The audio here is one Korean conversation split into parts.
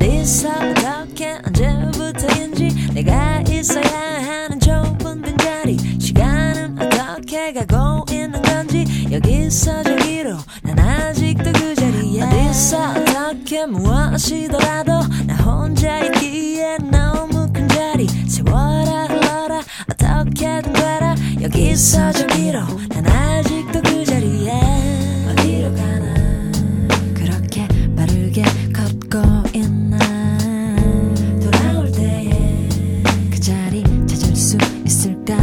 어디서 어떻게 언제부터인지 내가 있어야 하는 좁은 빈자리 시간은 어떻게 가고 있는 건지 여기서 저기로 난 아직도 그 자리에 어디서 어떻게 무엇이더라도 나 혼자 있기에 너무 큰 자리 세워라 흘러라 어떻게든 되라 여기서 저기로 난 아직도 그 자리에 어디로 가나 그렇게 빠르게 걷고 있나 돌아올 때에 그 자리 찾을 수 있을까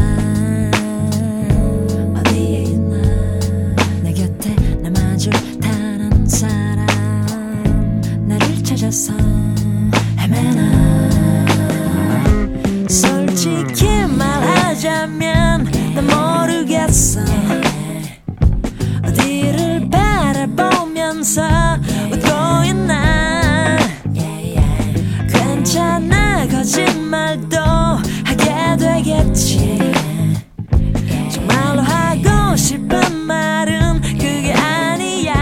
어디에 있나 내 곁에 남아줄 다른 사람 나를 찾아서 헤매나 솔직히 말하자면 난 모르겠어 어디를 바라보면서 웃고 있나 괜찮아 거짓말도 하게 되겠지 정말로 하고 싶은 말은 그게 아니야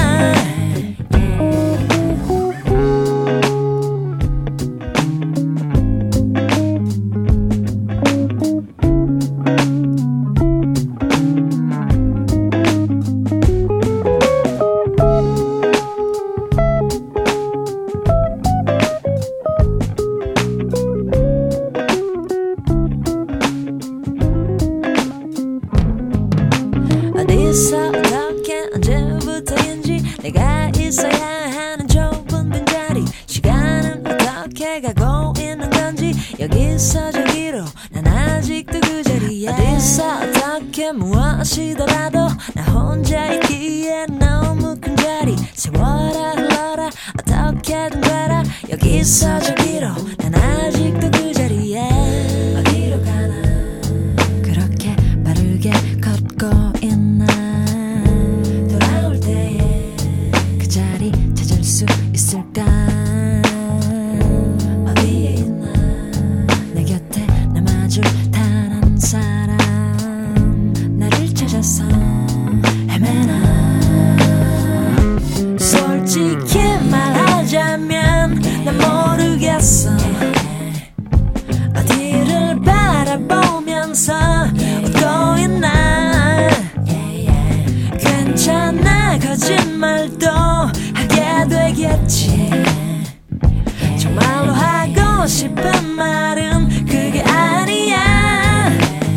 어디서 어떻게 언제부터인지 내가 있어야 하는 좁은 빈자리 시간은 어떻게 가고 있는 건지 여기서 저기로 난 아직도 그 자리에 어디서 어떻게 무엇이더라도 나 혼자 있기에 너무 큰 자리 세워라 흘러라 어떻게든 되라 여기서 저기로 난 아직도 그 자리에 어디로 가나 그렇게 빠르게 걷고 있나 돌아올 때에 그 자리 찾을 수 있을까 어디에 있나 내 곁에 남아줄 다른 사람 나를 찾아서 헤매나 솔직히 말하자면 난 모르겠어 어디를 바라보면서 웃고 있나 괜찮아 거짓말도 하게 되겠지 정말로 하고 싶은 말은 그게 아니야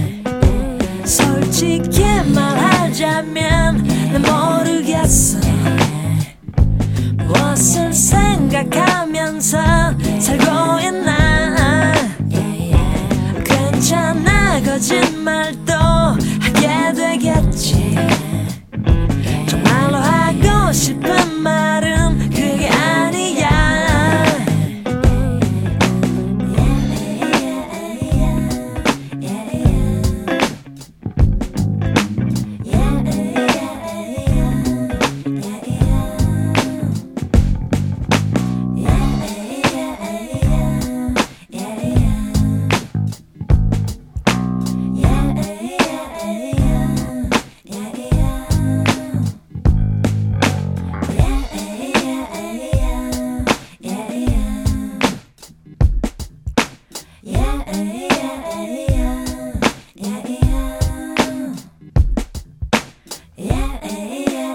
솔직히 말하자면 난 모르겠어 무엇을 생각하면서 살고 있나 괜찮아 거짓말도 하게 되겠지 정말로 하고 싶은 말은 그게 아니야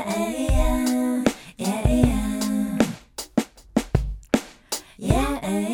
Yeah.